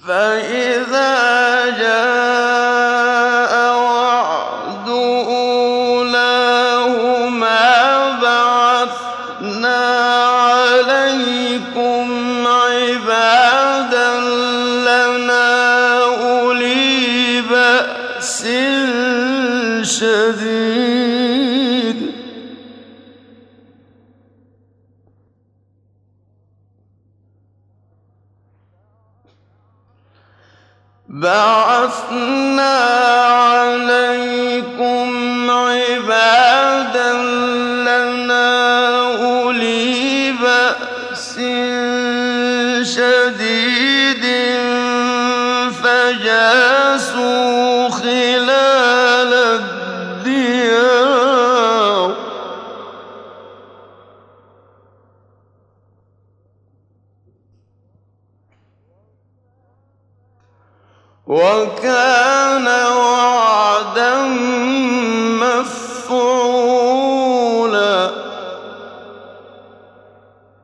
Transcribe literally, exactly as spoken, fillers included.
فإذا جاء وعد أولاهما بعثنا عليكم عبادا لنا أولي بأس شديد بعثنا عليكم عبادا لنا أولي بأس شديد فجاسوا خلال الديار وكان